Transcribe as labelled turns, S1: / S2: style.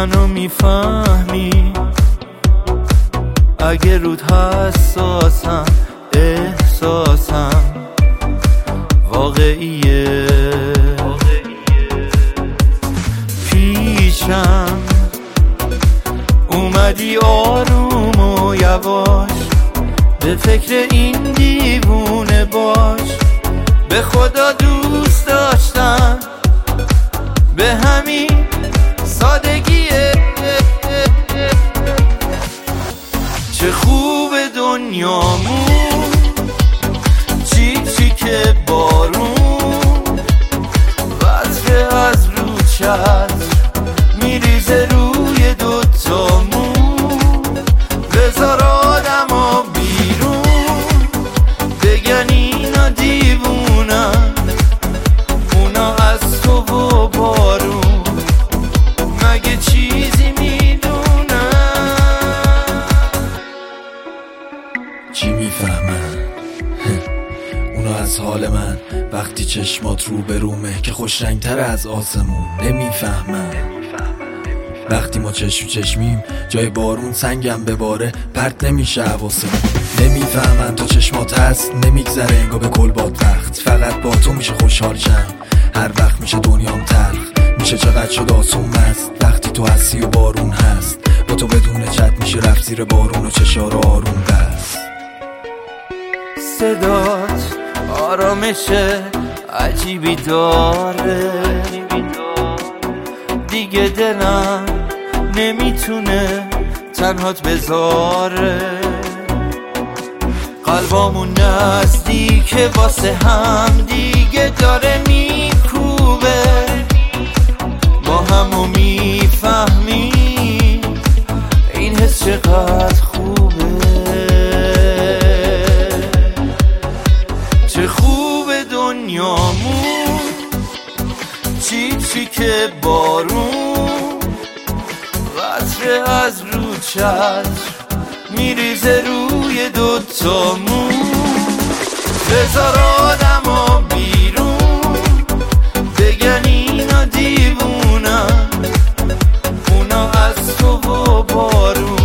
S1: منو میفهمی اگه رود حساسم، احساسم واقعیه. پیشم اومدی آروم و یواش، به فکر این دیوونه باش. به خدا دوست داشتم به همین سادگیه. چه خوب دنیامون، چی که بارون وزره از رو چتر میریزه روی دوتامون. بذار آدما بیرون بگن اینا دیوونن، اونا از تو و بارون مگه چیزی میدونن؟
S2: چی میفهمن؟ اونا از حال من وقتی چشمات رو به رومه که خوش رنگتر از آسمون. نمیفهمن وقتی ما چشم چشمیم جای بارون سنگم بباره پرت نمیشه حواسمون. نمیفهمن تا چشمات هست نمیگذره انگار به کل باد وقت. فقط با تو میشه خوشحال شم، هر وقت میشه دنیام تلخ. میشه چقدر شد آسون مست وقتی تو هستی و بارون هست. با تو بدون چت میشه رفت زیر بارون و چشارو آروم بست.
S1: صدات آرامش عجیبی داره، دیگه دلم نمیتونه تنهات بذاره. قلبامون نزدیکه واسه هم دیگه داره میکوبه. با همو میفهمیم این حس چقدر خوبه. چه خوب دنیامون، چی که بارون وزره از رو چتر میریزه روی دوتامون. بذار آدما بیرون بگن اینا دیوونن، اونا از تو و بارون